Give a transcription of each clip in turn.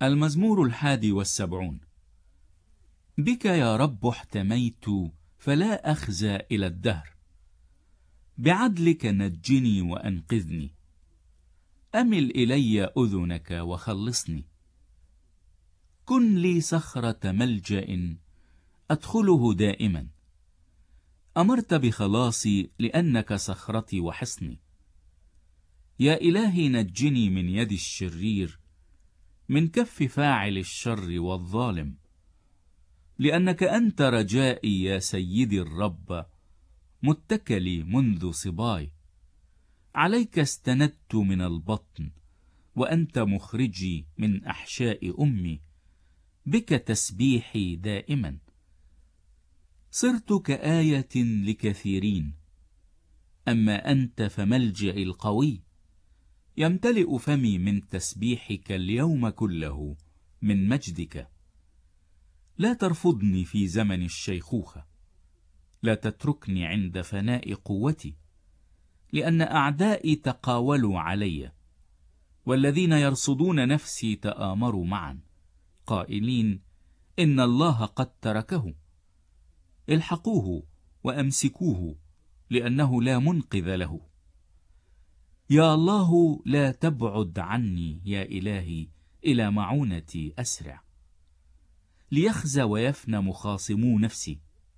المزمور 71. بك يا رب احتميت فلا أخزى إلى الدهر، بعدلك نجني وأنقذني، أمل إلي أذنك وخلصني. كن لي صخرة ملجأ أدخله دائما، أمرت بخلاصي لأنك صخرتي وحصني. يا إلهي نجني من يد الشرير، من كف فاعل الشر والظالم، لأنك أنت رجائي يا سيدي الرب، متكلي منذ صباي. عليك استندت من البطن، وأنت مخرجي من أحشاء أمي، بك تسبيحي دائما. صرت كآية لكثيرين، أما أنت فملجئي القوي. يمتلئ فمي من تسبيحك اليوم كله، من مجدك. لا ترفضني في زمن الشيخوخة، لا تتركني عند فناء قوتي، لأن أعدائي تقاولوا علي، والذين يرصدون نفسي تآمروا معا، قائلين: إن الله قد تركه. الحقوه وأمسكوه، لأنه لا منقذ له. يا الله لا تبعد عني يا إلهي، إلى معونتي أسرع. ليخزى ويفنى مخاصمو نفسي،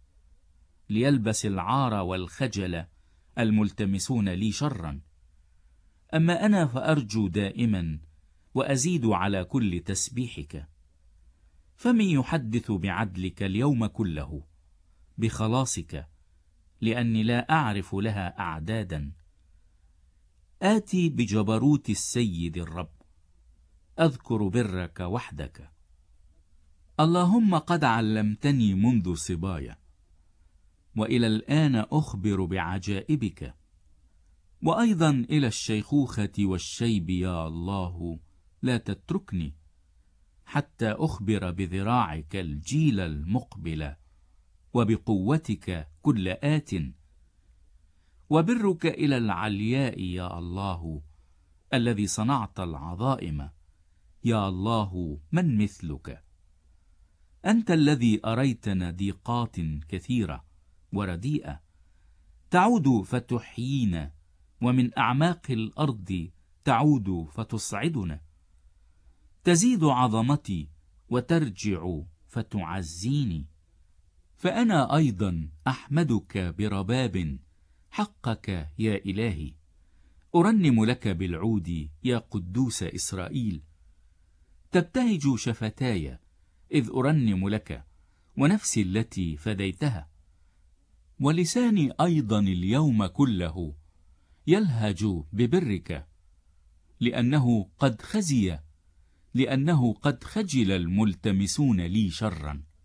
ليلبس العار والخجل الملتمسون لي شرا. أما أنا فأرجو دائما، وأزيد على كل تسبيحك. فمن يحدث بعدلك اليوم كله، بخلاصك، لأني لا أعرف لها أعدادا. آتي بجبروت السيد الرب، أذكر برك وحدك. اللهم قد علمتني منذ صبايا، وإلى الآن أخبر بعجائبك. وأيضا إلى الشيخوخة والشيب يا الله لا تتركني، حتى أخبر بذراعك الجيل المقبل، وبقوتك كل آت. وبرك إلى العلياء يا الله، الذي صنعت العظائم. يا الله من مثلك؟ أنت الذي أريتنا ضيقات كثيرة ورديئة، تعود فتحيينا، ومن أعماق الأرض تعود فتصعدنا. تزيد عظمتي وترجع فتعزيني، فأنا أيضا أحمدك برباب حقك يا إلهي. أرنم لك بالعود يا قدوس إسرائيل. تبتهج شفتاي إذ أرنم لك، ونفسي التي فديتها. ولساني أيضا اليوم كله يلهج ببرك، لأنه قد خجل الملتمسون لي شرا.